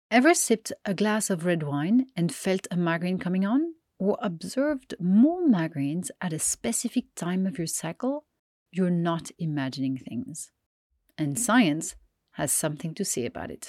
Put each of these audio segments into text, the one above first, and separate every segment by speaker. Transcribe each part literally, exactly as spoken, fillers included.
Speaker 1: Ever sipped a glass of red wine and felt a migraine coming on? Or observed more migraines at a specific time of your cycle? You're not imagining things. And science has something to say about it.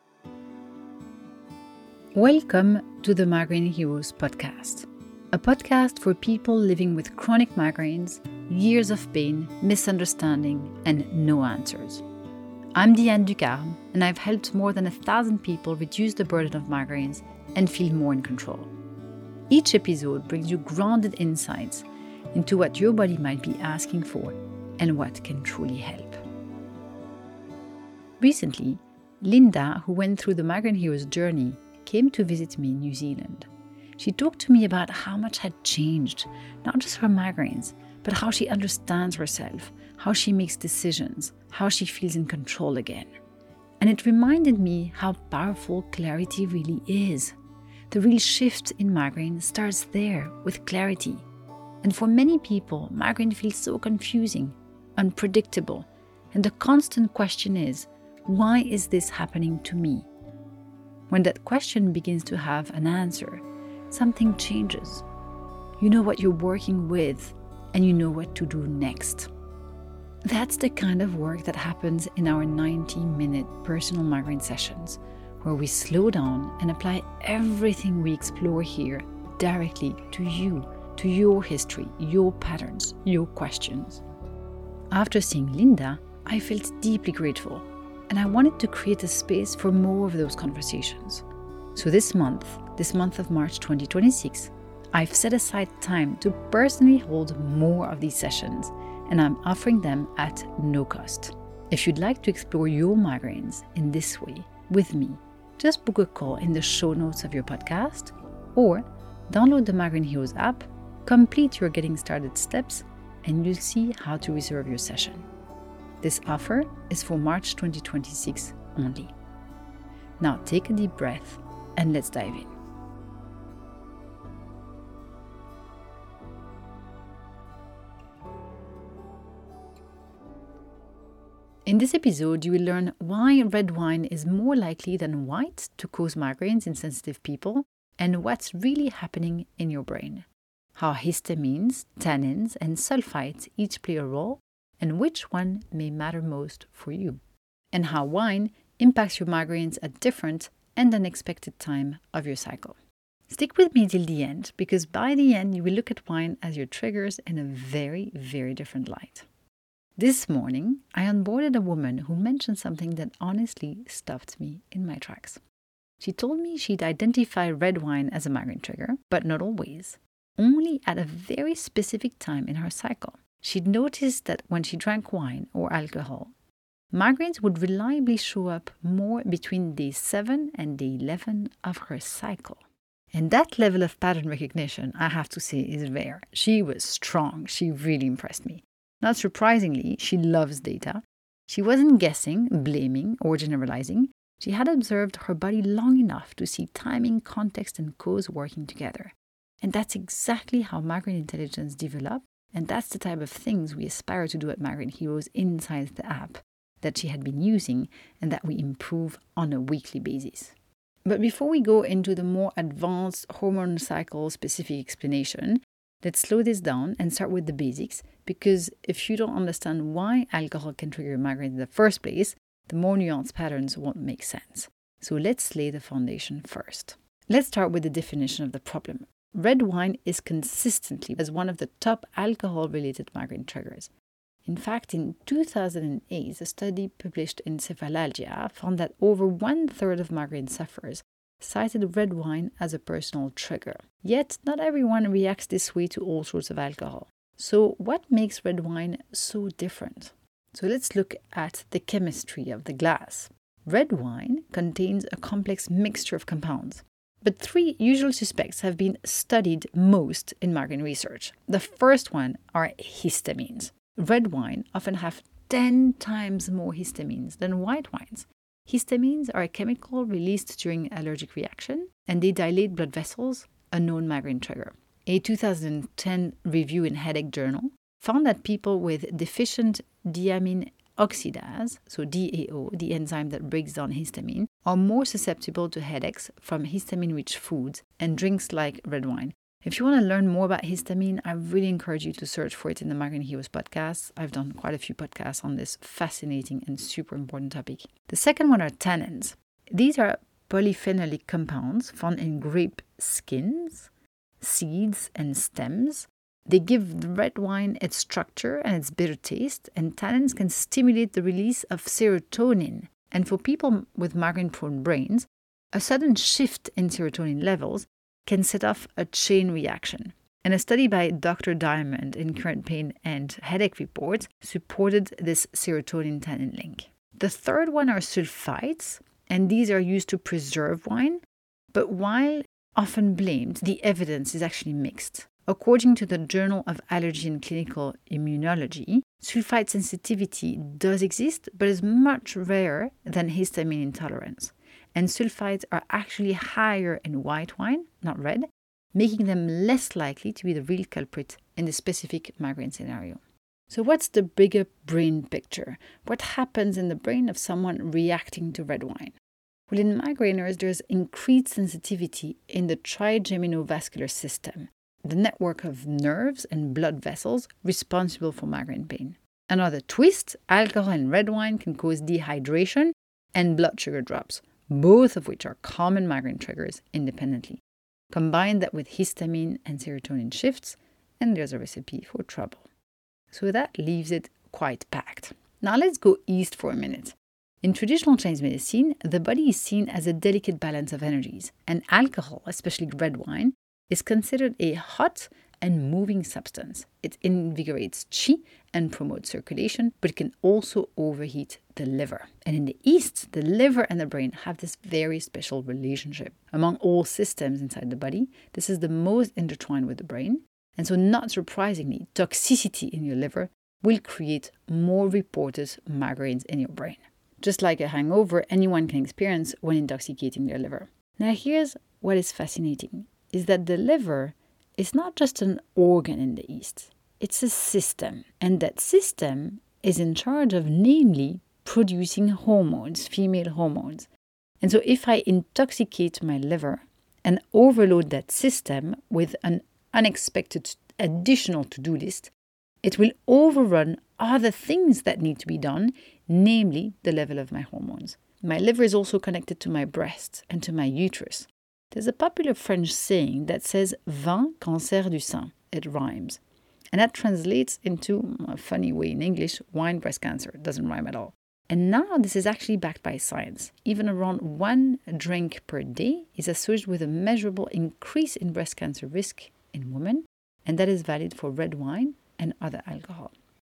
Speaker 1: Welcome to the Migraine Heroes podcast, a podcast for people living with chronic migraines, years of pain, misunderstanding, and no answers. I'm Diane Ducarme, and I've helped more than a thousand people reduce the burden of migraines and feel more in control. Each episode brings you grounded insights into what your body might be asking for and what can truly help. Recently, Linda, who went through the Migraine Heroes journey, came to visit me in New Zealand. She talked to me about how much had changed, not just her migraines, but how she understands herself, how she makes decisions, how she feels in control again. And it reminded me how powerful clarity really is. The real shift in migraine starts there, with clarity. And for many people, migraine feels so confusing, unpredictable. And the constant question is, why is this happening to me? When that question begins to have an answer, something changes. You know what you're working with, and you know what to do next. That's the kind of work that happens in our ninety-minute personal migraine sessions, where we slow down and apply everything we explore here directly to you, to your history, your patterns, your questions. After seeing Linda, I felt deeply grateful, and I wanted to create a space for more of those conversations. So this month, this month of March twenty twenty-six, I've set aside time to personally hold more of these sessions, and I'm offering them at no cost. If you'd like to explore your migraines in this way with me, just book a call in the show notes of your podcast, or download the Migraine Heroes app, complete your getting started steps, and you'll see how to reserve your session. This offer is for March twenty twenty-six only. Now take a deep breath and let's dive in. In this episode, you will learn why red wine is more likely than white to cause migraines in sensitive people and what's really happening in your brain. How histamines, tannins, and sulfites each play a role and which one may matter most for you. And how wine impacts your migraines at different and unexpected time of your cycle. Stick with me till the end, because by the end you will look at wine as your triggers in a very, very different light. This morning, I onboarded a woman who mentioned something that honestly stopped me in my tracks. She told me she'd identify red wine as a migraine trigger, but not always, only at a very specific time in her cycle. She'd noticed that when she drank wine or alcohol, migraines would reliably show up more between day seven and day eleven of her cycle. And that level of pattern recognition, I have to say, is rare. She was strong. She really impressed me. Not surprisingly, she loves data. She wasn't guessing, blaming, or generalizing. She had observed her body long enough to see timing, context, and cause working together. And that's exactly how migraine intelligence developed, and that's the type of things we aspire to do at Migraine Heroes inside the app that she had been using and that we improve on a weekly basis. But before we go into the more advanced hormone cycle specific explanation, let's slow this down and start with the basics, because if you don't understand why alcohol can trigger migraine in the first place, the more nuanced patterns won't make sense. So let's lay the foundation first. Let's start with the definition of the problem. Red wine is consistently as one of the top alcohol-related migraine triggers. In fact, in two thousand eight, a study published in Cephalalgia found that over one-third of migraine sufferers cited red wine as a personal trigger. Yet, not everyone reacts this way to all sorts of alcohol. So, what makes red wine so different? So let's look at the chemistry of the glass. Red wine contains a complex mixture of compounds. But three usual suspects have been studied most in migraine research. The first one are histamines. Red wine often have ten times more histamines than white wines. Histamines are a chemical released during allergic reaction, and they dilate blood vessels, a known migraine trigger. A two thousand ten review in Headache Journal found that people with deficient diamine oxidase, so D A O, the enzyme that breaks down histamine, are more susceptible to headaches from histamine-rich foods and drinks like red wine. If you want to learn more about histamine, I really encourage you to search for it in the Migraine Heroes podcast. I've done quite a few podcasts on this fascinating and super important topic. The second one are tannins. These are polyphenolic compounds found in grape skins, seeds, and stems. They give the red wine its structure and its bitter taste, and tannins can stimulate the release of serotonin. And for people with migraine-prone brains, a sudden shift in serotonin levels can set off a chain reaction. And a study by Doctor Diamond in Current Pain and Headache Reports supported this serotonin-tannin link. The third one are sulfites, and these are used to preserve wine, but while often blamed, the evidence is actually mixed. According to the Journal of Allergy and Clinical Immunology, sulfite sensitivity does exist, but is much rarer than histamine intolerance. And sulfites are actually higher in white wine, not red, making them less likely to be the real culprit in the specific migraine scenario. So what's the bigger brain picture? What happens in the brain of someone reacting to red wine? Well, in migraineurs, there's increased sensitivity in the trigeminovascular system, the network of nerves and blood vessels responsible for migraine pain. Another twist, alcohol in red wine can cause dehydration and blood sugar drops, both of which are common migraine triggers independently. Combine that with histamine and serotonin shifts, and there's a recipe for trouble. So that leaves it quite packed. Now let's go east for a minute. In traditional Chinese medicine, the body is seen as a delicate balance of energies, and alcohol, especially red wine, is considered a hot and moving substance. It invigorates qi and promotes circulation, but it can also overheat the liver. And in the East, the liver and the brain have this very special relationship. Among all systems inside the body, this is the most intertwined with the brain. And so not surprisingly, toxicity in your liver will create more reported migraines in your brain. Just like a hangover anyone can experience when intoxicating their liver. Now here's what is fascinating, is that the liver is not just an organ in the East. It's a system. And that system is in charge of, namely, producing hormones, female hormones. And so if I intoxicate my liver and overload that system with an unexpected additional to-do list, it will overrun other things that need to be done, namely the level of my hormones. My liver is also connected to my breast and to my uterus. There's a popular French saying that says vin cancer du sein. It rhymes. And that translates into a funny way in English, wine breast cancer. It doesn't rhyme at all. And now this is actually backed by science. Even around one drink per day is associated with a measurable increase in breast cancer risk in women, and that is valid for red wine and other alcohol.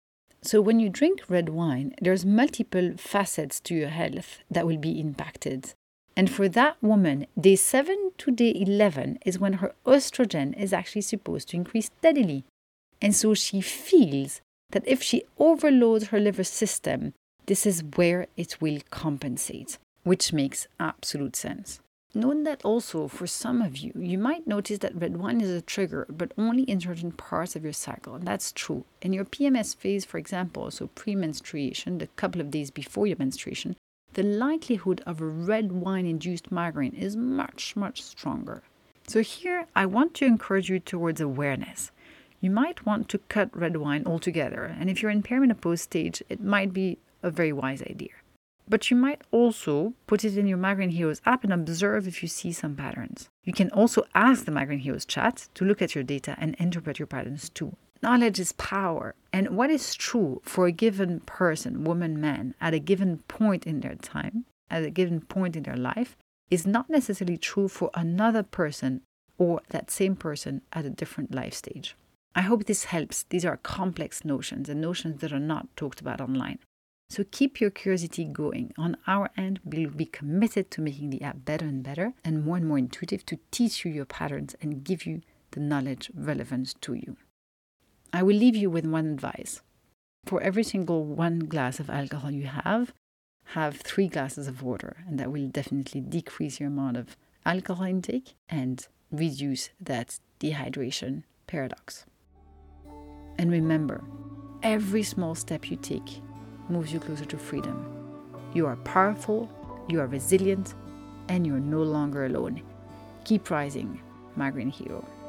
Speaker 1: So when you drink red wine, there's multiple facets to your health that will be impacted. And for that woman, day seven to day eleven is when her estrogen is actually supposed to increase steadily. And so she feels that if she overloads her liver system, this is where it will compensate, which makes absolute sense. Note that also for some of you, you might notice that red wine is a trigger, but only in certain parts of your cycle. And that's true. In your P M S phase, for example, so pre-menstruation, the couple of days before your menstruation, the likelihood of a red wine-induced migraine is much, much stronger. So here, I want to encourage you towards awareness. You might want to cut red wine altogether, and if you're in perimenopause stage, it might be a very wise idea. But you might also put it in your Migraine Heroes app and observe if you see some patterns. You can also ask the Migraine Heroes chat to look at your data and interpret your patterns too. Knowledge is power. And what is true for a given person, woman, man, at a given point in their time, at a given point in their life, is not necessarily true for another person or that same person at a different life stage. I hope this helps. These are complex notions and notions that are not talked about online. So keep your curiosity going. On our end, we'll be committed to making the app better and better and more and more intuitive to teach you your patterns and give you the knowledge relevant to you. I will leave you with one advice. For every single one glass of alcohol you have, have three glasses of water, and that will definitely decrease your amount of alcohol intake and reduce that dehydration paradox. And remember, every small step you take moves you closer to freedom. You are powerful, you are resilient, and you're no longer alone. Keep rising, migraine hero.